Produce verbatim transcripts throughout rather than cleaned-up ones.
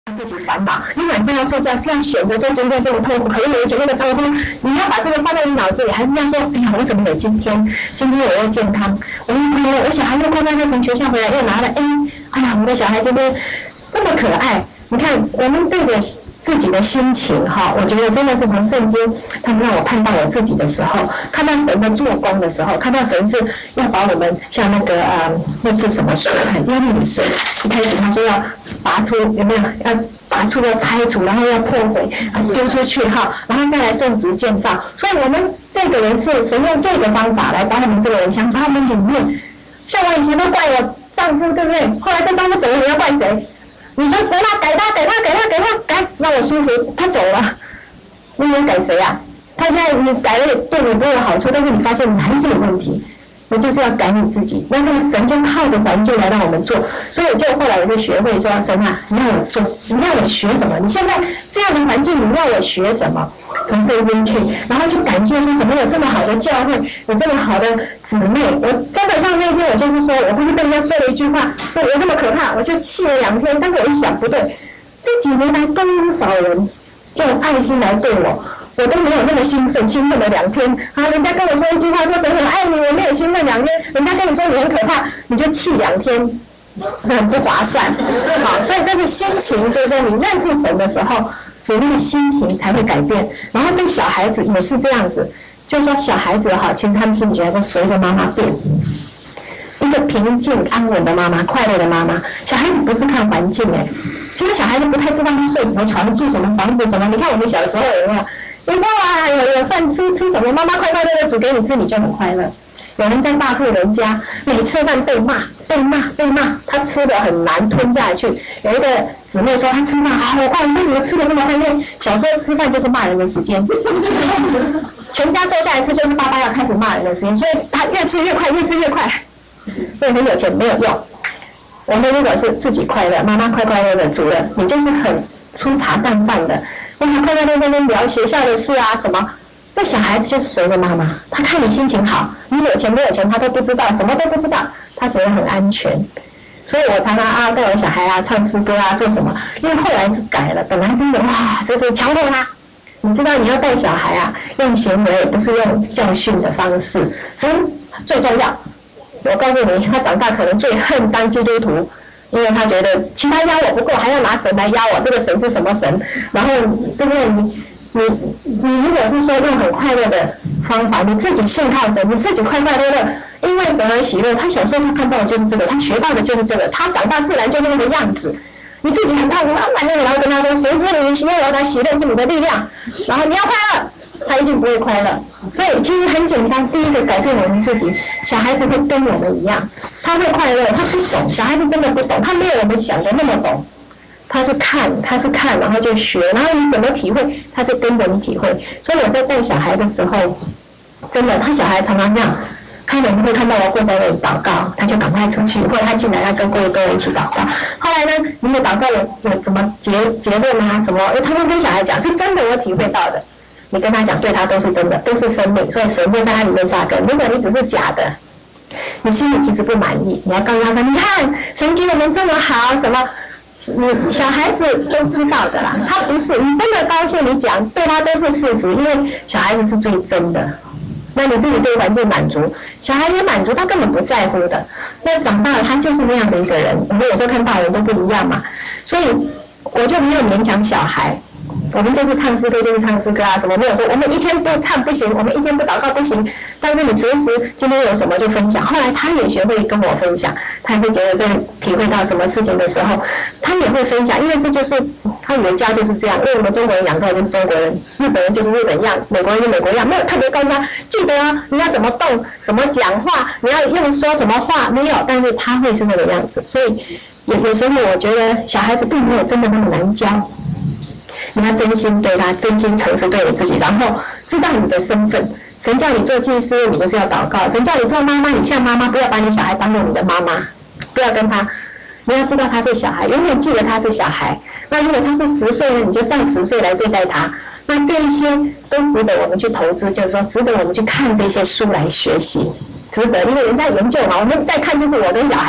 自己烦恼，你晚上要睡觉是要选择说今天这么痛苦，可是有一天那个糟糕，你要把这个放在你脑子里，还是要说，哎呀，我怎么有今天？今天我又健康，我又我小孩又乖乖的从学校回来，又拿了 A， 哎呀，我们的小孩今天这么可爱。你看，我们对着自己的心情哈，我觉得真的是从圣经，他们让我看到我自己的时候，看到神的做工的时候，看到神是要把我们像那个呃，那是什么水？要命水，一开始他说要拔出，有没有？要拔出要拆除，然后要破毁，啊丢出去哈，然后再来种植建造。所以我们这个人是神用这个方法来把我们这个人想把我们里面，像我以前都怪我丈夫，对不对？后来这丈夫走了，你要怪谁？你说神啊，改他，改他，改他，改他，改，让我舒服，他走了，你能改谁啊？他现在你改了对你都有好处，但是你发现你还是有问题，你就是要改你自己。那那个神就靠着环境来让我们做，所以就后来我就学会说，神啊，你让我做，你让我学什么？你现在这样的环境，你让我学什么？从圣经去，然后去感谢说，怎么有这么好的教会，有这么好的姊妹。我真的像那天，我就是说，我不是跟人家说了一句话，说我那么可怕，我就气了两天。但是我一想，不对，这几年来多少人用爱心来对我，我都没有那么兴奋，兴奋了两天。啊，人家跟我说一句话，说神很爱你，我没有兴奋两天。人家跟你说你很可怕，你就气两天，很不划算。好，所以这是心情，就是说你认识神的时候。所以那个心情才会改变，然后对小孩子也是这样子，就是说小孩子哈，其实他们心里觉得随着妈妈变，一个平静安稳的妈妈，快乐的妈妈。小孩子不是看环境哎，其实小孩子不太知道他睡什么床，住什么房子，怎么？你看我们小时候有没有？有时候啊，有有饭吃，吃什么？妈妈快快乐乐煮给你吃，你就很快乐。有人在大富人家，每次饭被骂，被骂，被骂，他吃的很难吞下去。有一个姊妹说，她吃饭好快，说你们吃的这么快，因为小时候吃饭就是骂人的时间，全家坐下来吃就是爸爸要开始骂人的时间，所以他越吃越快，越吃越快。所以很有钱没有用。我们如果是自己快乐，妈妈快快乐乐煮了，你就是很粗茶淡饭的，跟他快快乐乐地聊学校的事啊什么。这小孩子就是随着妈妈，他看你心情好，你有钱没有钱他都不知道，什么都不知道，他觉得很安全。所以我常常啊带我小孩啊唱诗歌啊做什么，因为后来是改了，本来真的哇就是强迫他。你知道你要带小孩啊，用行为不是用教训的方式，神最重要。我告诉你，他长大可能最恨当基督徒，因为他觉得其他压我不够，还要拿神来压我，这个神是什么神？然后对不对？你你你如果是说用很快乐的方法，你自己信靠神，你自己快快乐乐，因为神而喜乐。他小时候他看到的就是这个，他学到的就是这个，他长大自然就是那个样子。你自己很痛苦，啊，反正然后跟他说，神是你喜乐，他喜乐是你的力量，然后你要快乐，他一定不会快乐。所以其实很简单，第一个改变我们自己，小孩子会跟我们一样，他会快乐，他不懂，小孩子真的不懂，他没有我们想的那么懂。他是看，他是看，然后就学，然后你怎么体会，他就跟着你体会。所以我在带小孩的时候，真的，他小孩常常这样，开门会看到我跪在那里祷告，他就赶快出去，或者他进来要跟各位各位一起祷告。后来呢，你们祷告有有什么结结论啊？什么？我常常跟小孩讲，是真的，我体会到的。你跟他讲，对他都是真的，都是生命，所以神会在他里面扎根。如果你只是假的，你心里其实不满意，你要告诉他说，你看神给我们这么好，什么？你小孩子都知道的啦，他不是你真的高兴，你讲对他都是事实，因为小孩子是最真的。那你自己对环境满足，小孩也满足，他根本不在乎的。那长大了，他就是那样的一个人。我们有时候看大人都不一样嘛，所以我就没有勉强小孩。我们就是唱诗歌，就是唱诗歌啊，什么没有说我们一天不唱不行，我们一天不祷告不行。但是你随时今天有什么就分享。后来他也学会跟我分享，他也会觉得在体会到什么事情的时候，他也会分享，因为这就是他以为家就是这样，因为我们中国人养出来就是中国人，日本人就是日本样，美国人就美国样，没有特别告诉他记得啊，你要怎么动，怎么讲话，你要用说什么话，没有，但是他会是那个样子。所以有有时候我觉得小孩子并没有真的那么难教。你要真心对他，真心诚实对你自己，然后知道你的身份。神叫你做祭司，你就是要祷告；神叫你做妈妈，你像妈妈，不要把你小孩当做你的妈妈，不要跟他。你要知道他是小孩，永远记得他是小孩。那如果他是十岁呢，你就照十岁来对待他。那这一些都值得我们去投资，就是说值得我们去看这些书来学习，值得，因为人家研究嘛，我们再看就是我跟小孩。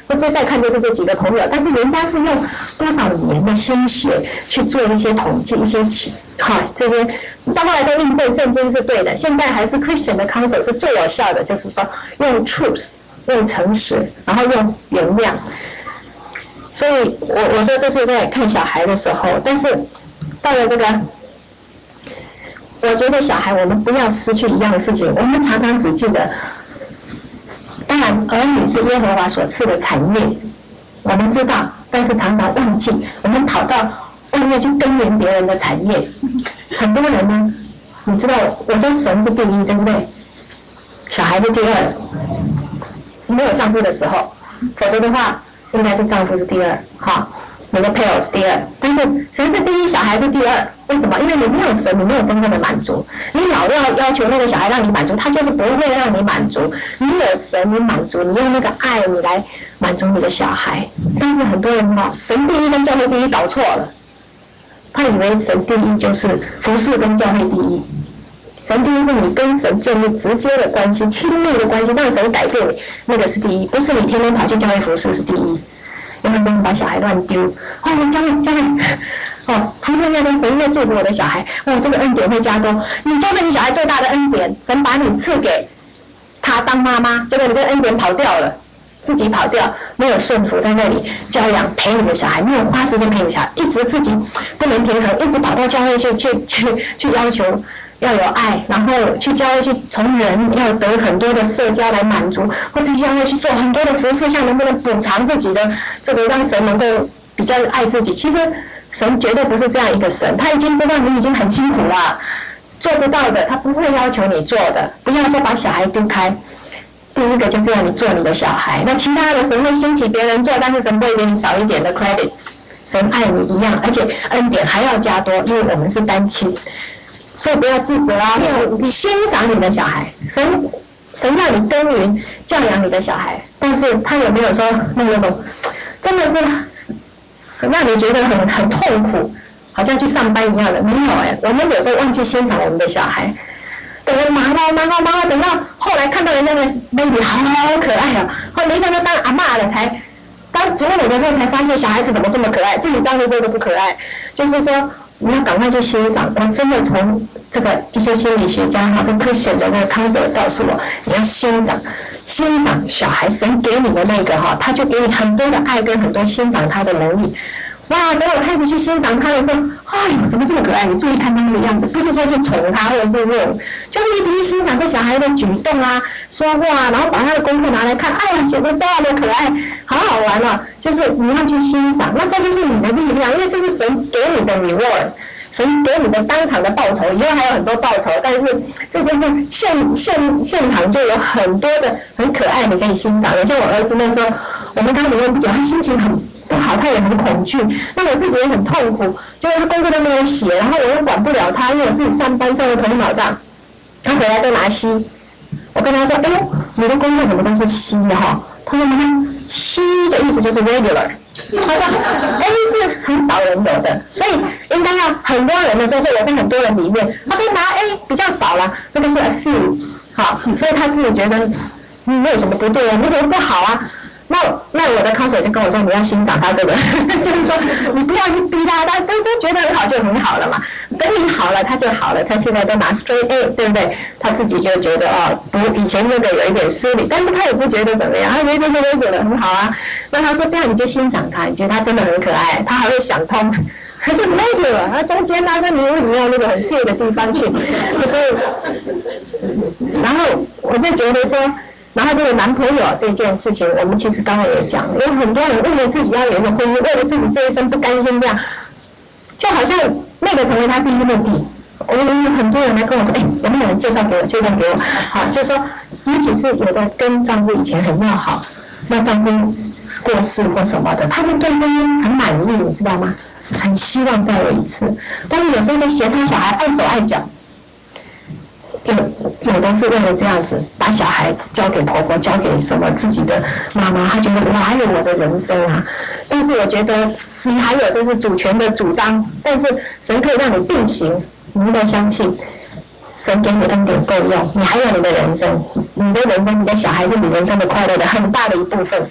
或者再看就是这几个朋友，但是人家是用多少年的心血去做一些统计，一些好这些，到后来都印证圣经是对的。现在还是 Christian 的 counsel 是最有效的，就是说用 truth， 用诚实，然后用原谅。所以我我说这是在看小孩的时候，但是到了这个。我觉得小孩，我们不要失去一样的事情。我们常常只记得，当然儿女是耶和华所赐的产业，我们知道，但是常常忘记，我们跑到外面去耕耘别人的产业。很多人呢，你知道，我说神是第一，对不对？小孩是第二，没有丈夫的时候，否则的话，应该是丈夫是第二，哈。你的配偶是第二，但是神是第一，小孩是第二。为什么？因为你没有神，你没有真正的满足。你老要要求那个小孩让你满足，他就是不会让你满足。你有神，你满足，你用那个爱，你来满足你的小孩。但是很多人哈，神第一跟教会第一搞错了，他以为神第一就是服侍跟教会第一。神第一是你跟神建立直接的关系、亲密的关系，让神改变你，那个是第一，不是你天天跑去教会服侍是第一。有很多人把小孩乱丢，哦，教会教会，哦，他们那边神会祝福我的小孩，哇，这个恩典会加多，你就是你小孩最大的恩典，神把你赐给他当妈妈，结果你这个恩典跑掉了，自己跑掉，没有顺服在那里教养陪你的小孩，没有花时间陪你的小孩，一直自己不能平衡，一直跑到教会去去去去要求。要有爱，然后去教会去从人要得很多的社交来满足，或者教会去做很多的服事项，能不能补偿自己的这个，让神能够比较爱自己？其实神绝对不是这样一个神，他已经知道你已经很辛苦了，做不到的，他不会要求你做的。不要说把小孩丢开，第一个就是让你做你的小孩，那其他的神会兴起别人做，但是神不会给你少一点的 credit。神爱你一样，而且恩典还要加多，因为我们是单亲。所以不要自责啊，要欣赏你的小孩。神神让你耕耘教养你的小孩，但是他有没有说那种真的是让你觉得很很痛苦，好像去上班一样的？没有哎，我们有时候忘记欣赏我们的小孩，等我忙啊忙啊忙啊，等到后来看到人家的 baby 好可爱啊，后来一个都当阿嬷了，才当主母的时候才发现小孩子怎么这么可爱，自己当的时候都不可爱，就是说。你要赶快去欣赏，我真的从这个一些心理学家哈跟 Christian 的那个 counsel 告诉我，你要欣赏，欣赏小孩神给你的那个哈，他就给你很多的爱跟很多欣赏他的能力。哇！等我开始去欣赏他的时候，哎呦，怎么这么可爱？你注意看他那个样子，不是说去宠他，或者是这种，就是一直去欣赏这小孩的举动啊、说话，然后把他的功课拿来看，哎呀，写的这样的可爱，好好玩哦！就是你要去欣赏，那这就是你的力量，因为这是神给你的 reward， 神给你的当场的报酬，以后还有很多报酬，但是这就是现现现场就有很多的很可爱，你可以欣赏的。像我儿子那时候，我们刚离婚不久，他心情很不好，他也很恐惧，那我自己也很痛苦，就是他功课都没有写，然后我又管不了他，因为我自己上班上的头脑胀，他回来都拿 C， 我跟他说，哎呦，你的功课怎么都是 C 的哈？他说妈妈 ，C 的意思就是 regular， 他说 A 是很少人有的，所以应该要很多人的时候，所以我在很多人里面，他说拿 A 比较少了，那个是 a few， 好，所以他自己觉得嗯没有什么不对啊，没什么不好啊。那那我的 counsel 就跟我说，你要欣赏他这个，就是说你不要去逼他，他都都觉得很好就很好了嘛。等你好了，他就好了。他现在都拿 straight A， 对不对？他自己就觉得哦，不，以前那个有一点失礼，但是他也不觉得怎么样，他觉得这个觉得很好啊。那他说这样你就欣赏他，你觉得他真的很可爱，他还会想通。他就 make 了，他中间他说你为什么要那个很碎的地方去？所以，然后我就觉得说。然后这个男朋友这件事情，我们其实刚刚也讲，有很多人为了自己要有一个婚姻，为了自己这一生不甘心这样，就好像那个成为他第一目的。我有很多人来跟我说，哎，有没有人介绍给我？介绍给我，好，就说，尤其是有的跟丈夫以前很要好，那丈夫过世或什么的，他们对婚姻很满意，你知道吗？很希望再有一次，但是有时候就嫌他小孩碍手碍脚。有有的是为了这样子把小孩交给婆婆，交给什么自己的妈妈，他觉得我还有我的人生啊。但是我觉得你还有就是主权的主张，但是神可以让你并行，你应该相信神给你恩典够用，你还有你的人生，你的人生，你的小孩是你人生的快乐的很大的一部分。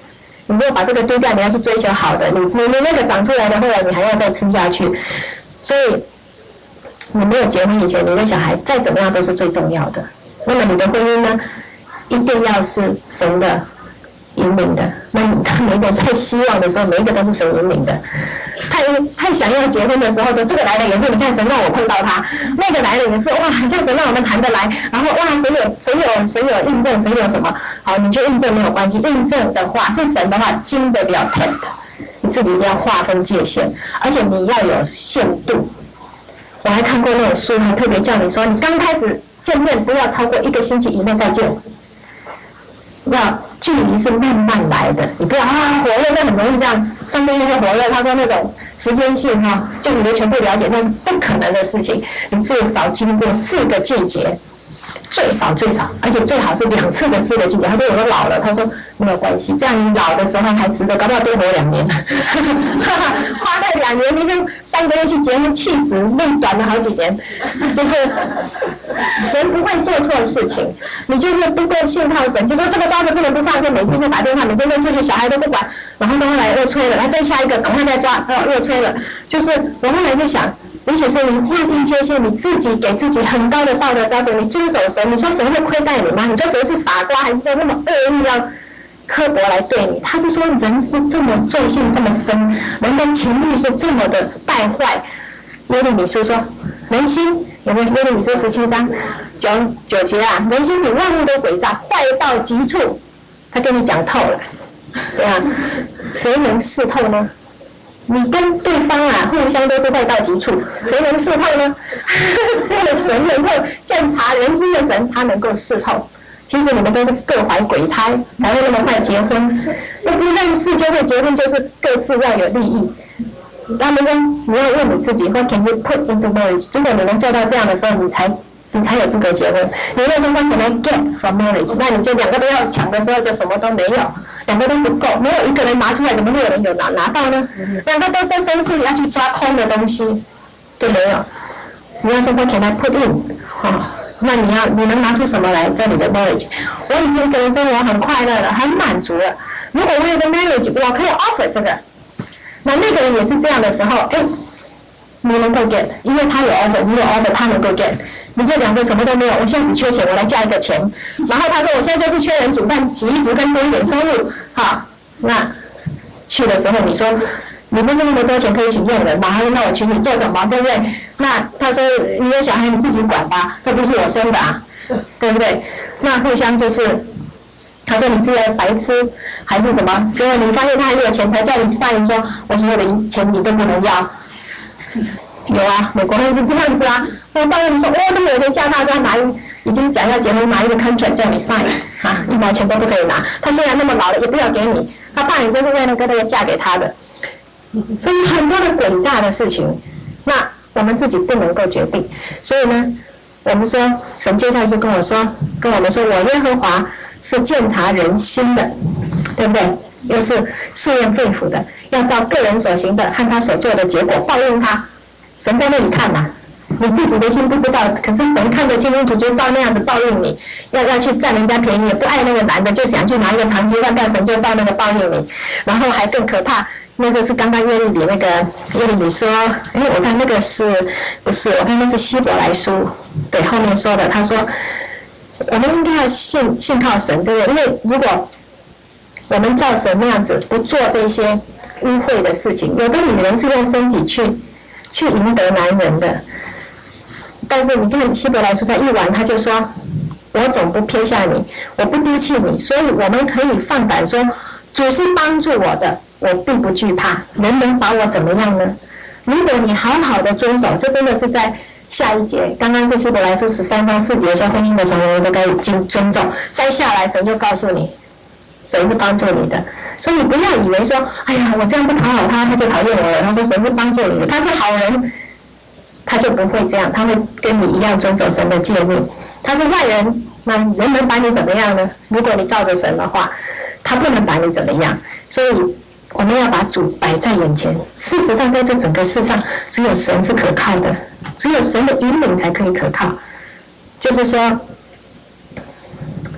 你如果把这个丢掉，你要去追求好的，你你你那个长出来的后来你还要再吃下去，所以你没有结婚以前，你的小孩再怎么样都是最重要的。那么你的婚姻呢，一定要是神的引领的。那你每一个太希望的时候，每一个都是神引领的。太太想要结婚的时候，就这个来了也是，你看神让我碰到他；那个来了也是，哇，你看神让我们谈得来。然后哇，神有神有神有印证，神有什么？好，你就印证没有关系。印证的话是神的话，经得了 test， 你自己一定要划分界限，而且你要有限度。我还看过那种书，还特别叫你说，你刚开始见面不要超过一个星期以内再见。要距离是慢慢来的，你不要啊火热，那很容易这样，上面那个火热，他说那种时间性哈，就你的全部了解，那是不可能的事情。你最少经过四个季节，最少最少，而且最好是两次的四个季节。他说我都老了，他说没有关系，这样你老的时候还值得，搞不好多活两年。花那两年，你就三个月去结婚，气死，命短了好几年。就是神不会做错事情，你就是不够信靠神，就说这个抓着不能不放，就每天就打电话，每天都出去，小孩都不管，然后到后来又催了，然后再下一个赶快再抓，哦又催了。就是我后来就想，尤其是你划定界限，你自己给自己很高的道德标准，你遵守神，你说神会亏待你吗？你说神是傻瓜，还是说那么恶意要刻薄来对你？他是说人是这么罪性这么深，人的情欲是这么的败坏。耶利米书说，人心有没有？耶利米书十七章九九节啊，人心比万物都诡诈，坏到极处。他跟你讲透了，对啊，谁能识透呢？你跟对方啊，互相都是坏到极处，谁能识透呢？只有神能够鉴察人心的神，他能够识透。其实你们都是各怀鬼胎，才会那么快结婚。都不认识就会结婚，就是各自要有利益。他们说你要问你自己 ，What can you put into marriage？ 如果你能做到这样的时候，你才你才有资格结婚。你要说 What can I get from marriage？ 那你就两个都要抢的时候，就什么都没有，两个都不够，没有一个人拿出来，怎么会有人有拿拿到呢？两个都都生气，要去抓空的东西，就没有。你要说 What can I put in？ 哦，那你要你能拿出什么来在你的 marriage？ 我已经一个人生活很快乐了，很满足了。如果我有个 marriage， 我可以 offer 这个。那那个人也是这样的时候，哎，你能够 get， 因为他有 offer， 你有 offer， 他能够 get。你这两个什么都没有，我现在只缺钱，我来加一个钱。然后他说我现在就是缺人煮饭、洗衣服跟多一点收入，好，那去的时候你说你不是那么多钱可以请佣人吗？他说那我请你做什么，对不对？那他说你有小孩你自己管吧，这不是我生的啊，对不对？那互相就是。他说你是白痴还是什么？结果你发现他很有钱，才叫你sign说，我所有的钱你都不能要。有啊，美国人是这样子啊。我当然你说，哦，这么有钱，嫁他就要拿一，已经讲要结婚，拿一个 contract 叫你 sign 啊，一毛钱都不可以拿。他虽然那么老了，也不要给你，他怕你就是为了跟那个嫁给他的。所以很多的诡诈的事情，那我们自己不能够决定。所以呢，我们说神接下来就跟我说，跟我们说，我耶和华。是鉴察人心的，对不对？又是试验肺腑的，要照个人所行的和他所做的结果报应他。神在那里看呐、啊，你自己的心不知道，可是神看得清清楚楚，照那样子报应你。要要去占人家便宜，也不爱那个男的，就想去拿一个长期饭干，神就照那个报应你。然后还更可怕，那个是刚刚耶利米那个耶利米说，哎，我看那个是不是？我看那是希伯来书，对，后面说的，他说。我们应该要信信靠神，对不对？因为如果我们照神那样子不做这些污秽的事情，有的女人是用身体去去赢得男人的，但是你看希伯来书他一完他就说，我总不撇下你，我不丢弃你，所以我们可以放胆说，主是帮助我的，我并不惧怕，人能把我怎么样呢？如果你好好的遵守，这真的是在。下一节，刚刚是希伯来书十三章四节说婚姻的传人都该经尊重，再下来神就告诉你，神是帮助你的，所以你不要以为说，哎呀，我这样不讨好他，他就讨厌我了。他说神是帮助你的，他是好人，他就不会这样，他会跟你一样遵守神的诫命。他是坏人，那人能把你怎么样呢？如果你照着神的话，他不能把你怎么样。所以我们要把主摆在眼前。事实上，在这整个世上，只有神是可靠的。只有神的引领才可以可靠，就是说，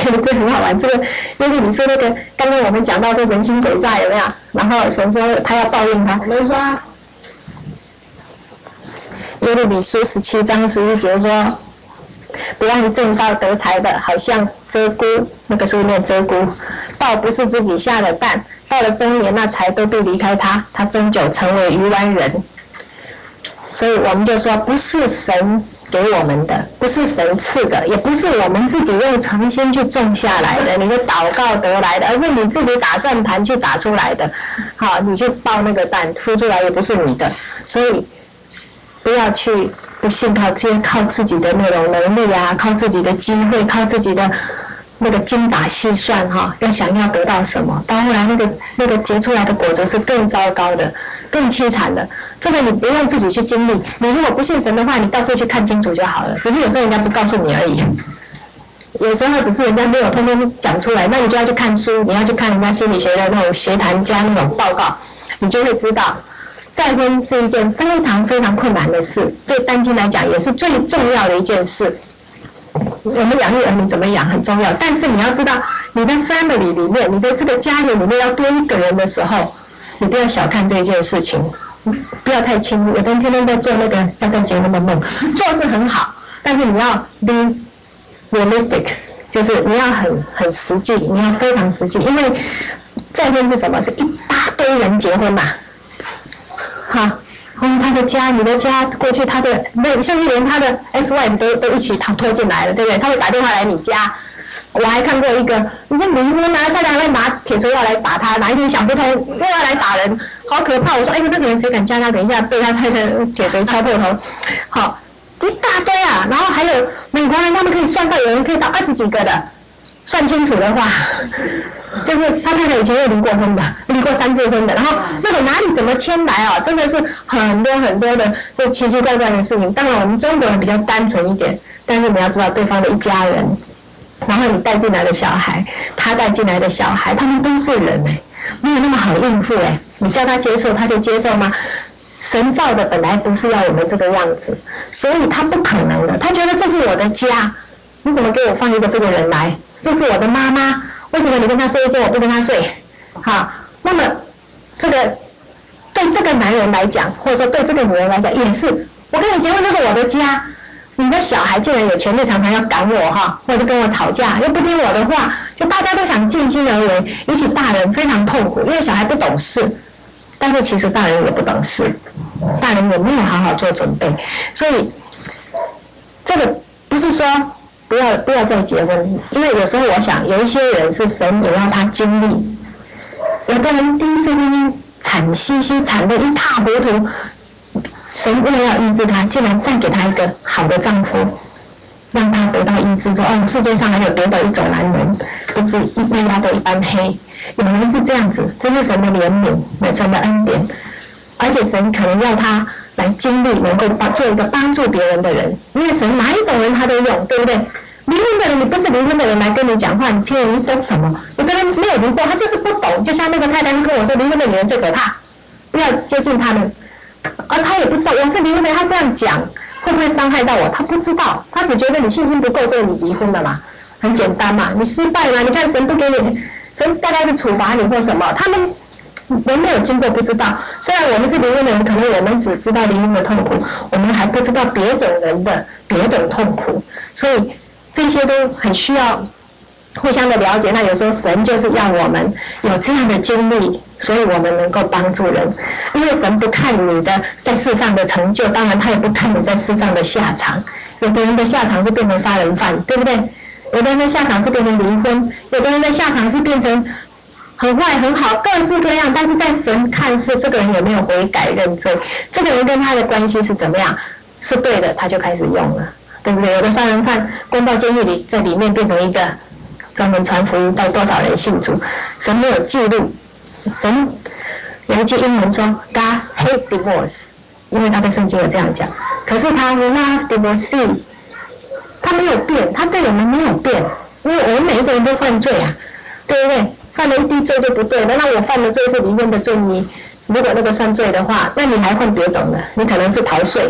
这很好玩。这个耶利米说那个，刚刚我们讲到这人心诡诈有没有？然后神说他要报应他。我们说耶利米书十七章十一节说，不让正道得财的，好像鹧鸪，那个是不是念鹧鸪？道不是自己下了蛋，到了中年那财都必离开他，他终究成为鱼湾人。所以我们就说，不是神给我们的，不是神赐的，也不是我们自己用诚心去种下来的，你的祷告得来的，而是你自己打算盘去打出来的。好，你去抱那个蛋，孵出来也不是你的，所以不要去不信靠这些靠自己的那种能力啊，靠自己的机会，靠自己的那个精打细算哈，要想要得到什么，到后来那个那个结出来的果子是更糟糕的，更凄惨的。这个你不用自己去经历，你如果不信神的话，你到处去看清楚就好了。只是有时候人家不告诉你而已，有时候只是人家没有通通讲出来，那你就要去看书，你要去看人家心理学的那种协谈家那种报告，你就会知道，再婚是一件非常非常困难的事，对单亲来讲也是最重要的一件事。我们养育儿女怎么养很重要，但是你要知道，你的 family 里面，你的这个家庭里面要多一个人的时候，你不要小看这一件事情，不要太轻。有的人天天在做那个要再结婚的梦，做是很好，但是你要 be realistic， 就是你要很很实际，你要非常实际，因为再婚是什么？是一大堆人结婚嘛，好。哦，他的家，你的家，过去他的那甚至连他的 ex wife 都都一起他拖进来了，对不对？他会打电话来你家。我还看过一个，你这离婚啊，他还会拿铁锤要来打他，哪一天想不通又要来打人，好可怕！我说，哎，那个人谁敢嫁他？等一下被他太太铁锤敲破头。好，一大堆啊，然后还有美国人，他们可以算到有人可以到二十几个的，算清楚的话。就是他太太以前又离过婚的，离过三次婚的，然后那个哪里怎么迁来啊？真的是很多很多的这奇奇怪怪的事情。当然我们中国人比较单纯一点，但是你要知道对方的一家人，然后你带进来的小孩，他带进来的小孩，他们都是人哎、欸，没有那么好应付哎、欸。你叫他接受，他就接受吗？神造的本来不是要我们这个样子，所以他不可能的。他觉得这是我的家，你怎么给我放一个这个人来？这是我的妈妈。为什么你跟他睡一觉，我不跟他睡？好，那么这个对这个男人来讲，或者说对这个女人来讲，也是我跟你结婚就是我的家，你的小孩竟然有权利常常要赶我哈，或者跟我吵架，又不听我的话，就大家都想尽心而为，尤其大人非常痛苦，因为小孩不懂事，但是其实大人也不懂事，大人也没有好好做准备，所以这个不是说。不要不要再结婚，因为有时候我想，有一些人是神也让他经历，有的人第一次婚姻惨兮兮，惨得一塌糊涂，神为了要医治他，竟然再给他一个好的丈夫，让他得到医治，说哦，世界上还有别的一种男人，不是一拉的一般黑，有人是这样子，这是神的怜悯，神的恩典，而且神可能要他来经历，能够帮做一个帮助别人的人，因为神哪一种人他都用，对不对？离婚的人，你不是离婚的人来跟你讲话，你听了你懂什么？有的人没有离过，他就是不懂。就像那个太太跟我说，离婚的女人最可怕，不要接近他们。而他也不知道我是离婚的人，他这样讲会不会伤害到我？他不知道，他只觉得你信心不够，所以你离婚了嘛，很简单嘛，你失败了，你看神不给你，神大概是处罚你或什么，他们人没有经过不知道。虽然我们是离婚的人，可能我们只知道离婚的痛苦，我们还不知道别种人的别种痛苦，所以。这些都很需要互相的了解，那有时候神就是要我们有这样的经历，所以我们能够帮助人。因为神不看你的在世上的成就，当然他也不看你在世上的下场。有的人的下场是变成杀人犯，对不对？有的人的下场是变成离婚，有的人的下场是变成很坏很好，各式各样。但是在神看是这个人有没有悔改认罪，这个人跟他的关系是怎么样，是对的，他就开始用了。对不对？有的杀人犯关到监狱里，在里面变成一个专门传福音，带多少人信主，神没有记录。神有一句英文说 God hate divorce， 因为他在圣经有这样讲。可是他 love divorcee， 他没有变，他对我们没有变，因为我们每一个人都犯罪啊，对不对？犯了一滴罪就不对，难道我犯的罪是离婚的罪？你如果那个算罪的话，那你还犯别种的，你可能是逃税。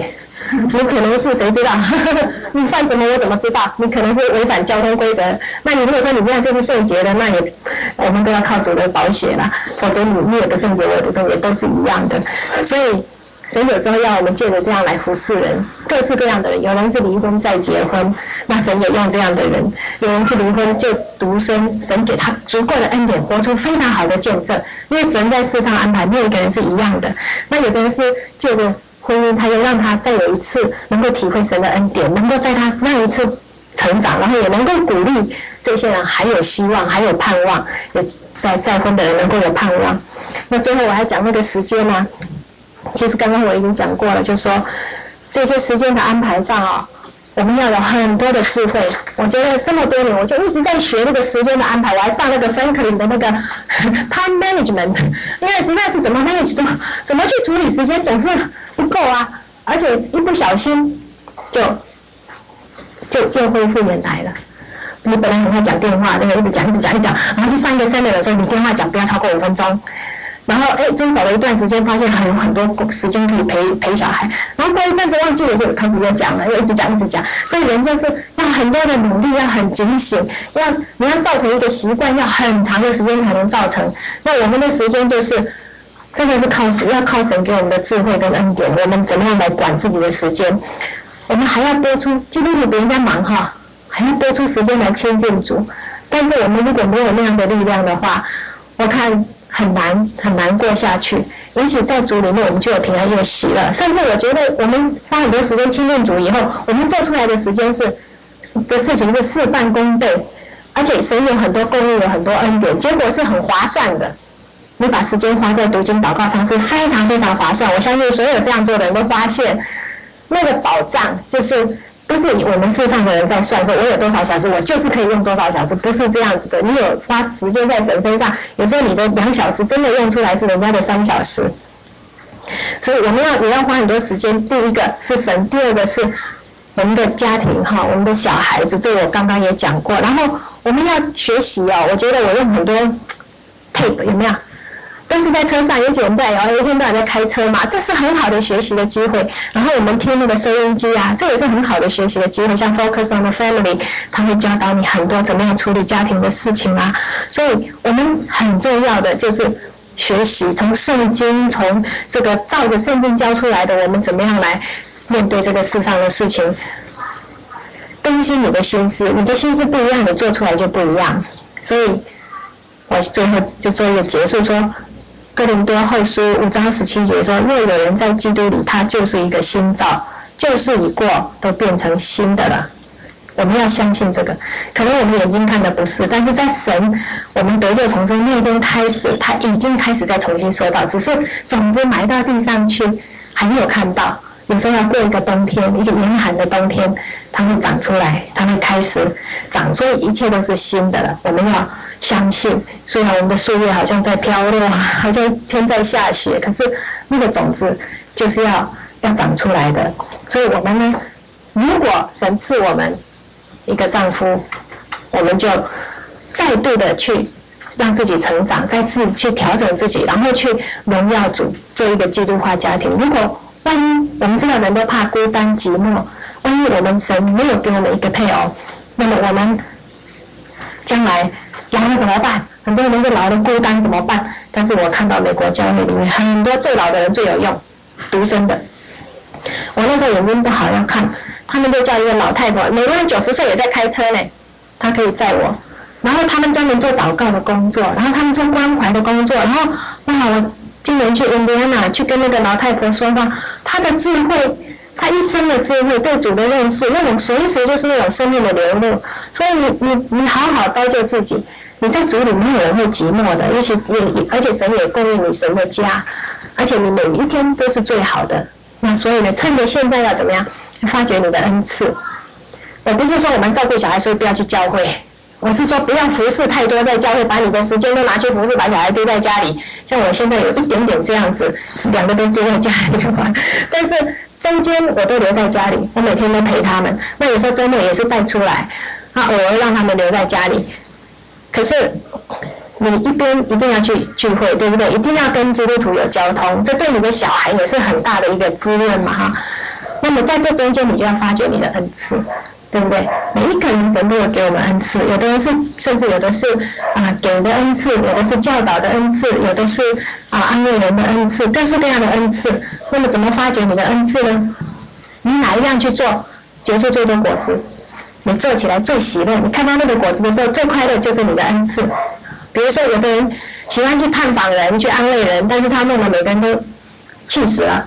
你可能是谁知道？你犯什么我怎么知道？你可能是违反交通规则。那你如果说你这样就是圣洁的，那也我们都要靠主的宝血啦，否则你你也不圣洁，我也不圣洁，都是一样的。所以神有时候要我们借着这样来服侍人，各式各样的人，有人是离婚再结婚，那神也用这样的人；有人是离婚就独身，神给他足够的恩典，活出非常好的见证。因为神在世上安排，没有一个人是一样的。那有的人是借着婚姻，他又让他再有一次能够体会神的恩典，能够在他那一次成长，然后也能够鼓励这些人还有希望，还有盼望，有在再婚的人能够有盼望。那最后我还讲那个时间呢、啊。其实刚刚我已经讲过了，就是说这些时间的安排上啊，我们要有很多的智慧。我觉得这么多年，我就一直在学那个时间的安排，我还上那个 Franklin 的那个 time management， 因为实在是怎么 manage 都怎么去处理时间总是不够啊，而且一不小心就就又恢复原来了。你本来很会讲电话，那个一直讲一直讲一直讲，然后去上一个 seminar 的时候，你电话讲不要超过五分钟。然后哎，遵守了一段时间，发现还有很多时间可以陪陪小孩。然后过一阵子忘记了，就开始又讲了，又一直讲一直讲。所以人就是要很多的努力，要很警醒，要你要造成一个习惯，要很长的时间才能造成。那我们的时间就是真的是靠神，要靠神给我们的智慧跟恩典，我们怎么样来管自己的时间？我们还要拨出，基督徒比人家忙哈，还要拨出时间来亲近主。但是我们如果没有那样的力量的话，我看很难很难过下去。也许在主里面我们就有平安又喜乐，甚至我觉得我们花很多时间亲近主以后，我们做出来的时间是的事情是事半功倍，而且神有很多供应，有很多恩典，结果是很划算的。你把时间花在读经祷告上是非常非常划算。我相信所有这样做的人都发现那个宝藏就是不是我们世上的人在算说我有多少小时我就是可以用多少小时，不是这样子的。你有花时间在神身上，有时候你的两小时真的用出来是人家的三小时。所以我们要也要花很多时间，第一个是神，第二个是我们的家庭哈，我们的小孩子，这我刚刚也讲过。然后我们要学习哦，我觉得我用很多 tape 有没有？都是在车上，尤其我们在哦，一天到晚在开车嘛，这是很好的学习的机会。然后我们听那个收音机啊，这也是很好的学习的机会。像 Focus on the Family， 他会教导你很多怎么样处理家庭的事情啊。所以我们很重要的就是学习，从圣经，从这个照着圣经教出来的，我们怎么样来面对这个世上的事情，更新你的心思，你的心思不一样，你做出来就不一样。所以我最后就做一个结束说。哥林多后书五章十七节说：若有人在基督里，他就是一个新造，旧事已过，都变成新的了。我们要相信这个。可能我们眼睛看的不是，但是在神，我们得救重生那天开始，他已经开始在重新收到，只是种子埋到地上去，还没有看到。有时候要过一个冬天，一个严寒的冬天，它会长出来，它会开始长，所以一切都是新的了。我们要相信，虽然我们的树叶好像在飘落，好像天在下雪，可是那个种子就是要要长出来的。所以我们呢，如果神赐我们一个丈夫，我们就再度的去让自己成长，再次去调整自己，然后去荣耀主，做一个基督化家庭。如果万一我们知道人都怕孤单寂寞，万一我们神没有给我们一个配偶，那么我们将来老了怎么办？很多人是老了孤单怎么办？但是我看到美国教会里面很多最老的人最有用，独生的。我那时候眼睛不好要看，他们就叫一个老太婆，美国人九十岁也在开车呢，她可以载我。然后他们专门做祷告的工作，然后他们做关怀的工作，然后哇，我今年去印第安纳去跟那个老太婆说话，她的智慧，她一生的智慧，对主的认识，那种随时就是那种生命的流露。所以你你你好好造就自己，你在主里没有人会寂寞的，而且也而且神也供应你神的家，而且你每一天都是最好的。那所以呢，趁着现在要怎么样，发掘你的恩赐。我不是说我们照顾小孩所以不要去教会。我是说，不要服侍太多，在教会把你的时间都拿去服侍，把小孩丢在家里。像我现在有一点点这样子，两个都丢在家里玩。但是中间我都留在家里，我每天都陪他们。那有时候周末也是带出来，啊，偶尔让他们留在家里。可是你一边一定要去聚会，对不对？一定要跟基督徒有交通，这对你的小孩也是很大的一个滋润嘛，哈。 那么在这中间，你就要发掘你的恩赐，对不对？每一个人神都有给我们恩赐，有的人是甚至有的是啊、呃、给的恩赐，有的是教导的恩赐，有的是啊、呃、安慰人的恩赐，各式各样的恩赐。那么怎么发掘你的恩赐呢？你哪一样去做，结出最多果子？你做起来最喜乐，你看到那个果子的时候最快乐，就是你的恩赐。比如说，有的人喜欢去探访人，去安慰人，但是他弄得每个人都气死了。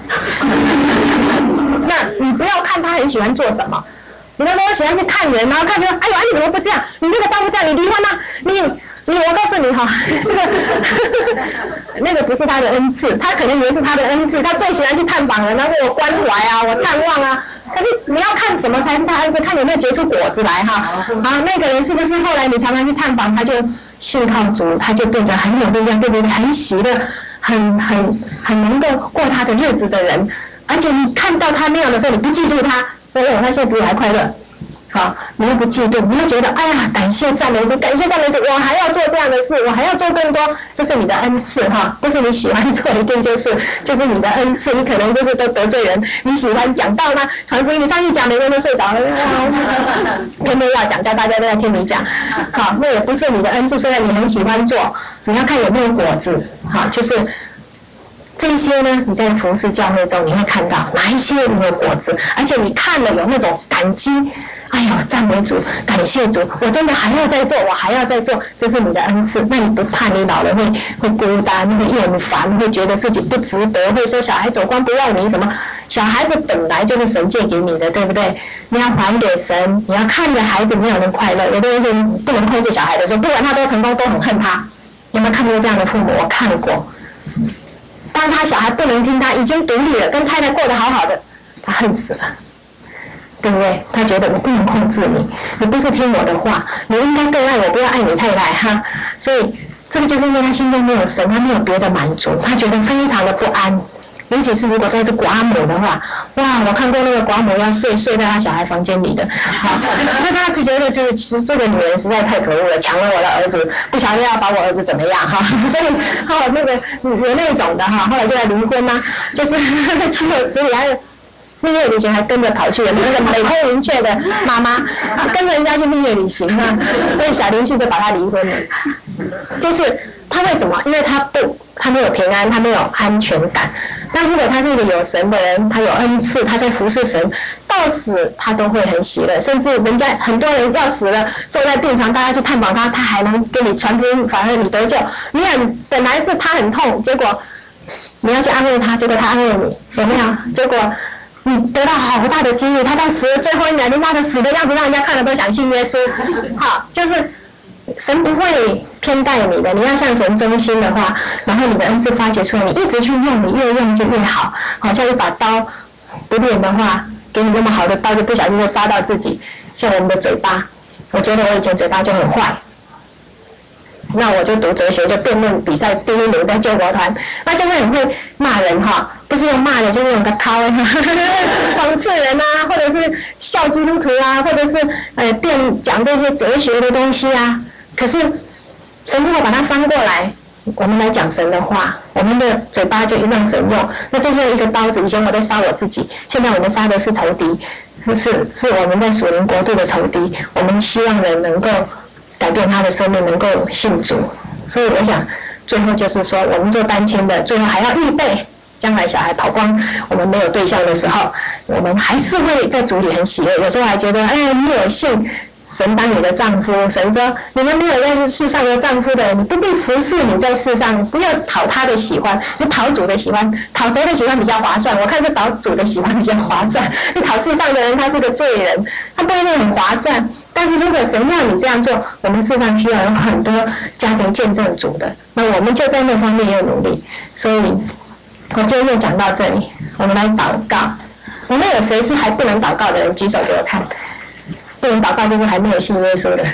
那你不要看他很喜欢做什么，你那时候喜欢去看人，然后看说，哎呦，哎你怎么不这样？你那个丈夫这样，你离婚啊？你你我告诉你哈，这个那个不是他的恩赐，他可能以为是他的恩赐，他最喜欢去探访人，然后我关怀啊，我探望啊。可是你要看什么才是他恩赐，看有没有结出果子来哈。啊，那个人是不是后来你常常去探访，他就信靠主，他就变得很有力量，对不对？很喜乐，很很很能够过他的日子的人。而且你看到他那样的时候，你不嫉妒他，所以他现在比我还快乐。好，你又不嫉妒，你又觉得哎呀，感谢赞美主，感谢赞美主，我还要做这样的事，我还要做更多，这是你的恩赐哈，不是你喜欢做一定就是就是你的恩赐，你可能就是都得罪人，你喜欢讲道呢，传福音，你上去讲，每个人都睡着了，偏偏要讲，叫大家都在听你讲，好，那也不是你的恩赐，虽然你很喜欢做，你要看有没有果子，好，就是。这些呢，你在服事教会中你会看到哪一些你有果子，而且你看了有那种感激，哎呦，赞美主，感谢主，我真的还要再做，我还要再做，这是你的恩赐。那你不怕你老了会会孤单，会厌烦，会觉得自己不值得，会说小孩走光不要你什么？小孩子本来就是神借给你的，对不对？你要还给神，你要看着孩子没有人快乐。有的人就不能控制小孩的时候，不管他多成功，都很恨他。有没有看过这样的父母？我看过。当他小孩不能听他，已经独立了，跟太太过得好好的，他恨死了，对不对？他觉得我不能控制你，你不是听我的话，你应该更爱我，不要爱你太太哈。所以这个就是因为他心中没有神，他没有别的满足，他觉得非常的不安。尤其是如果这是寡母的话，哇，我看过那个寡母要睡睡在他小孩房间里的，好，那他就觉得就是其实这个女人实在太可恶了，抢了我的儿子，不晓得要把我儿子怎么样哈，所以后来那个有那种的哈，后来就来离婚啦，就是妻有子女还有。蜜月旅行还跟着跑去了，那个美空云雀的妈妈跟着人家去蜜月旅行啊，所以小林旭就把他离婚了。就是他为什么？因为他不，他没有平安，他没有安全感。但如果他是一个有神的人，他有恩赐，他在服侍神，到死他都会很喜乐。甚至人家很多人要死了，坐在病床，大家去探访他，他还能跟你传福音，反而你得救。你很本来是他很痛，结果你要去安慰他，结果他安慰你，有没有？结果。你得到好大的机遇，他到死了最后一秒，你妈的死的样子，让人家看了都想信耶稣。好，就是神不会偏待你的，你要向神忠心的话，然后你的恩赐发掘出来，你一直去用，你越用就越好。好像一把刀，不练的话，给你那么好的刀，就不小心就杀到自己。像我们的嘴巴，我觉得我以前嘴巴就很坏。那我就读哲学，就辩论比赛第一名在救国团，那就会很会骂人哈，不是用骂的，就是用个掏啊，讽刺人啊，或者是笑基督徒啊，或者是呃辩讲这些哲学的东西啊。可是神如果把它翻过来，我们来讲神的话，我们的嘴巴就让神用，那就像一个刀子。以前我在杀我自己，现在我们杀的是仇敌，是是我们在属灵国度的仇敌。我们希望人能够改变他的生命，能够信主。所以我想最后就是说，我们做单亲的最后还要预备将来小孩跑光，我们没有对象的时候，我们还是会在主里很喜乐。有时候还觉得哎，你有信神当你的丈夫，神说你们没有在世上的丈夫的，你不必服侍你在世上，不要讨他的喜欢，你讨主的喜欢，讨谁的喜欢比较划算？我看是讨主的喜欢比较划算。你讨世上的人，他是个罪人，他不一定很划算。但是如果神要你这样做，我们世上需要有很多家庭见证主的，那我们就在那方面要努力。所以我今天就讲到这里，我们来祷告。我们有谁是还不能祷告的人？举手给我看。不能祷告就是还没有信耶稣的。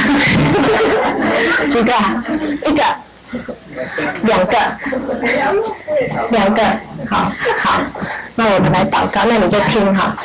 几个？一个？两个？两个？好，好，那我们来祷告，那你就听哈。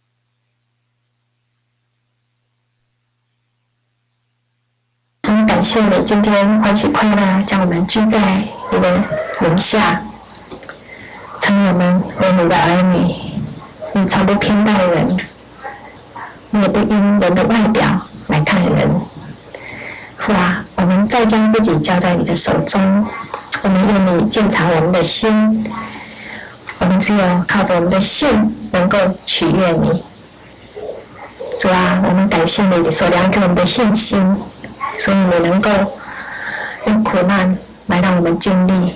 感谢谢你今天欢喜快乐将我们聚在你的名下，称我们为你的儿女。你从不偏待人，你也不因人的外表来看人。父啊，我们再将自己交在你的手中，我们愿你鉴察我们的心，我们只有靠着我们的信能够取悦你。主啊，我们感谢你所量给我们的信心，所以你能够用苦难来让我们经历，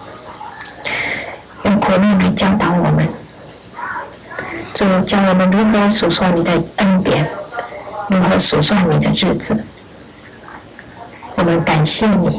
用苦难来教导我们。主教我们如何数算你的恩典，如何数算你的日子。我们感谢你，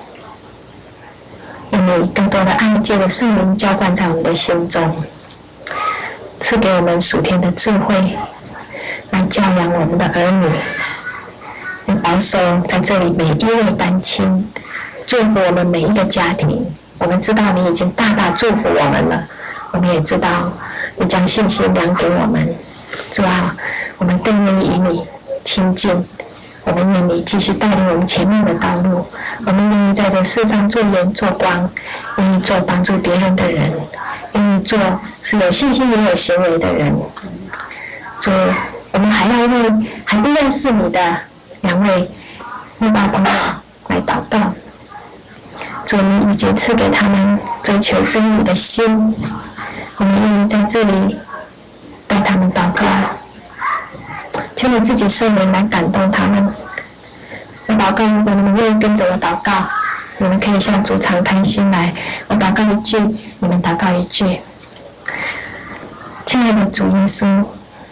愿你更多的爱借着圣灵浇灌在我们的心中，赐给我们属天的智慧，来教养我们的儿女。也保守在这里每一位单亲，祝福我们每一个家庭。我们知道你已经大大祝福我们了，我们也知道你将信心量给我们。主啊，我们更愿意与你亲近，我们愿你继续带领我们前面的道路。我们愿意在这世上做盐做光，愿意做帮助别人的人，愿意做是有信心也有行为的人。主，我们还要为还不认识你的两位慕道朋友来祷告。主，你已经赐给他们追求真理的心，我们愿意在这里带他们祷告，求你自己圣灵来感动他们。我祷告，如果你们愿意跟着我祷告，你们可以向主敞开心来。我祷告一句，你们祷告一句。亲爱的主耶稣，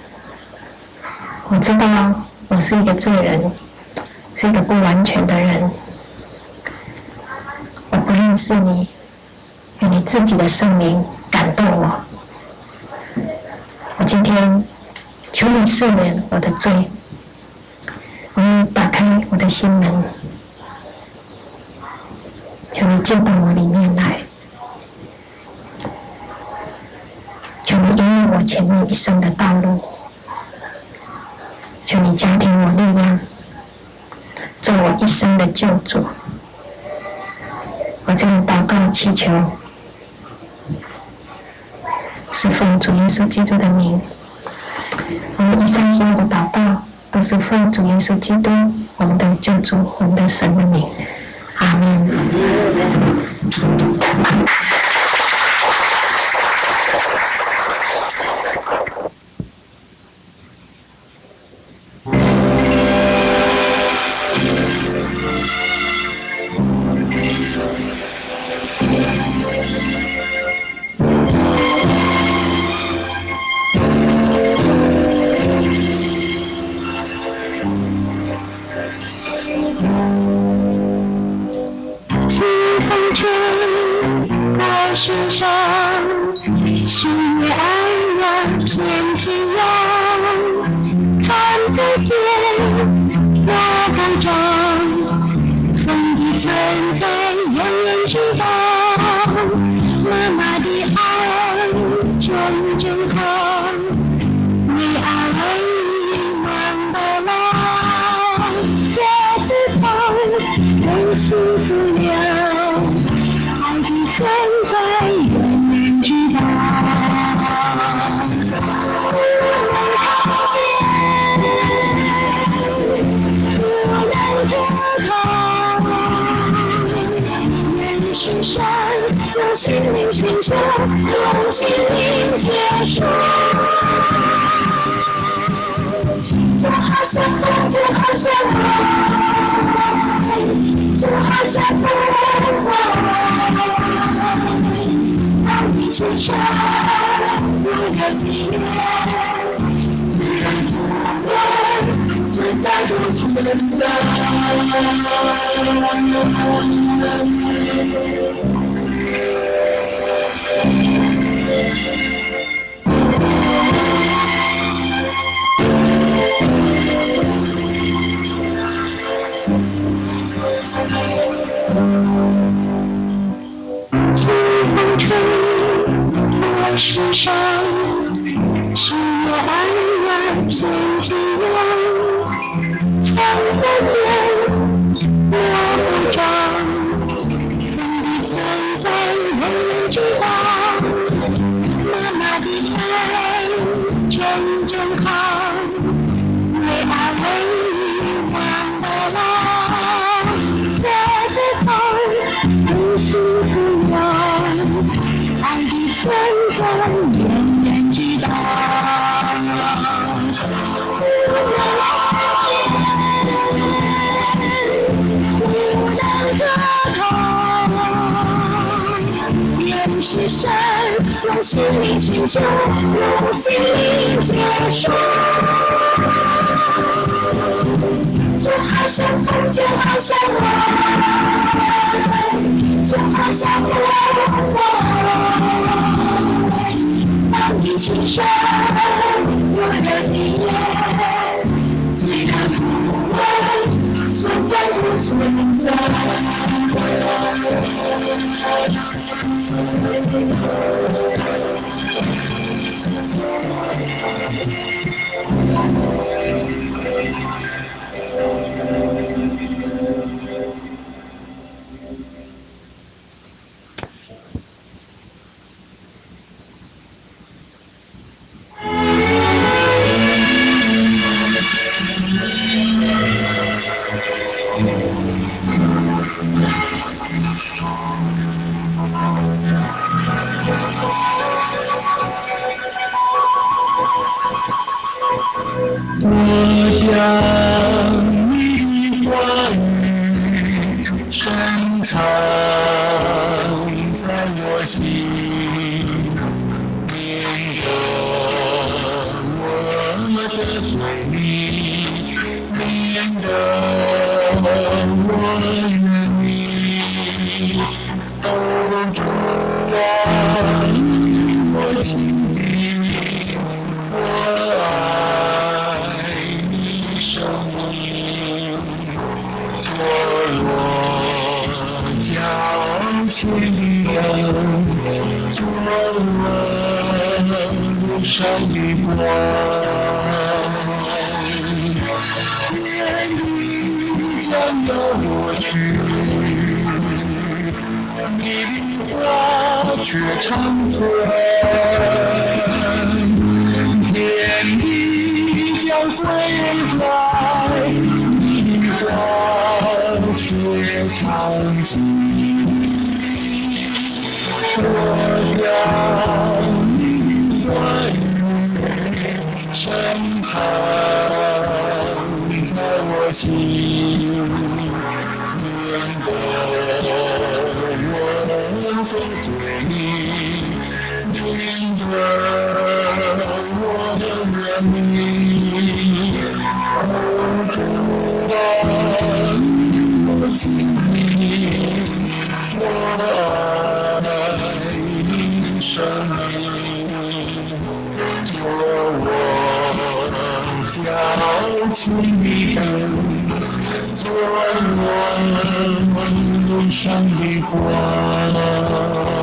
我知道我是一个罪人，是一个不完全的人，我不认识你，愿你自己的圣灵感动我。我今天求你赦免我的罪，我愿意打开我的心门，求你进到我里面来，求你引领我前面一生的道路，求你加添我力量，做我一生的救主。我这样祷告祈求，是奉主耶稣基督的名。我们以上所有的祷告都是奉主耶稣基督我们的救主我们的神的名。阿们。心灵寻求，用心灵接受，就好像风，就好像海，就好像风让你接受我的体验，自然不问存在不存在。世上是我爱呀，天之光，看不见我长，风的长发没人知道，妈妈的爱真正好，为爱为你忘了老，在最后有幸福有，爱的存在没人知道。是神用心灵寻求，用心灵接受，就好像风，就好像我，就好像我，当你亲手我的体验，虽然不问存在不存在。我将你的话语深藏在我心，免得我的嘴里，免得我人里，都主啊，我亲近我爱你生命，做我脚前的灯，做我路上的光。天地将要过去，你的话却长存。天地将归来，你的话却长新。我将你的话语深藏在我心，免得我的嘴里，免得我的人民，哦，主啊，我亲近我爱你生命，做我脚前的灯，做我路上的光。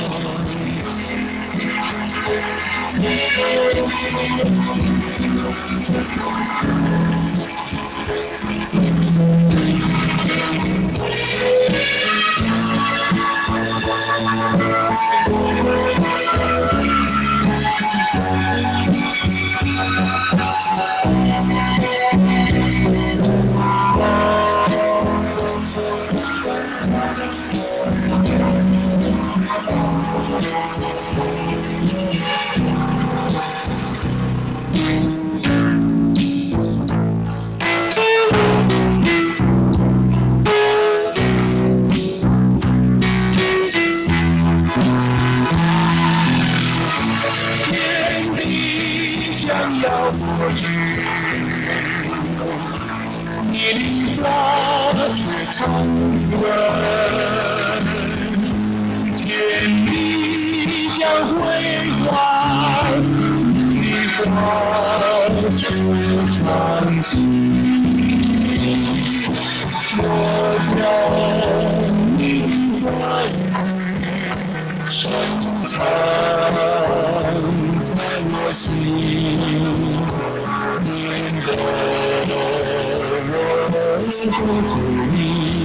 要过去，你的话却长存，天地将归还，你的话却长新。我将你的话语深藏在我心，免得我不注意，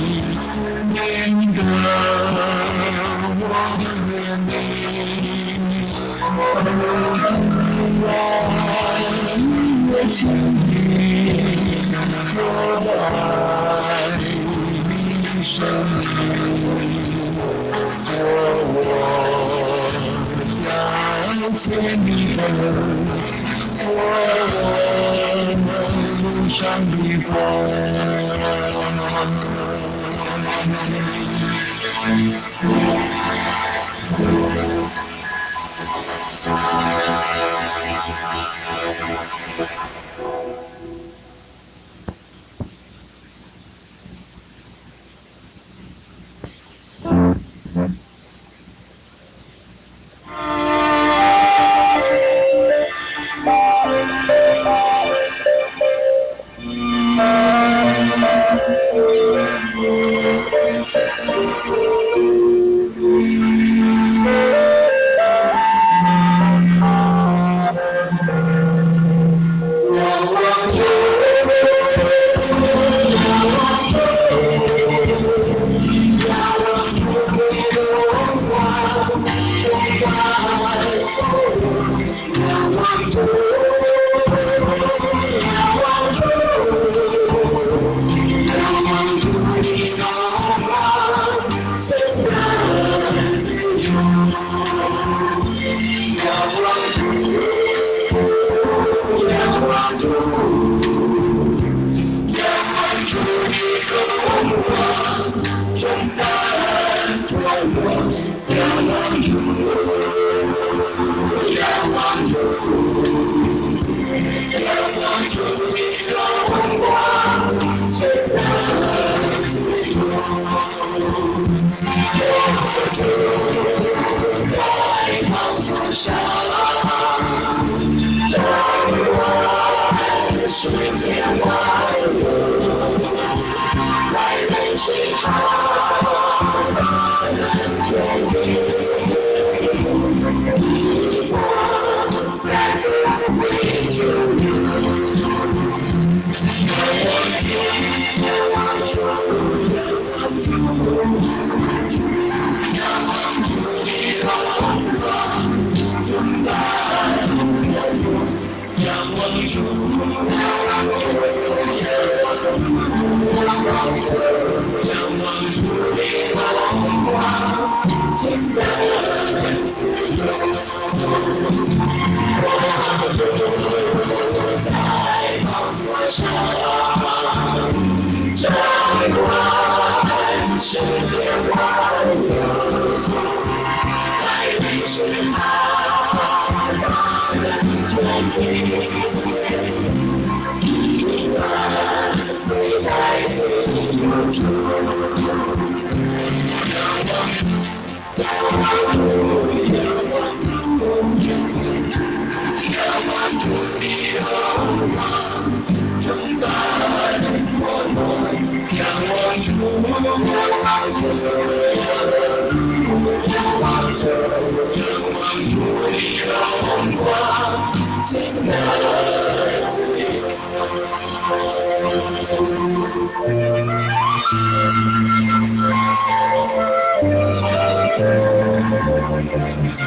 Thank you.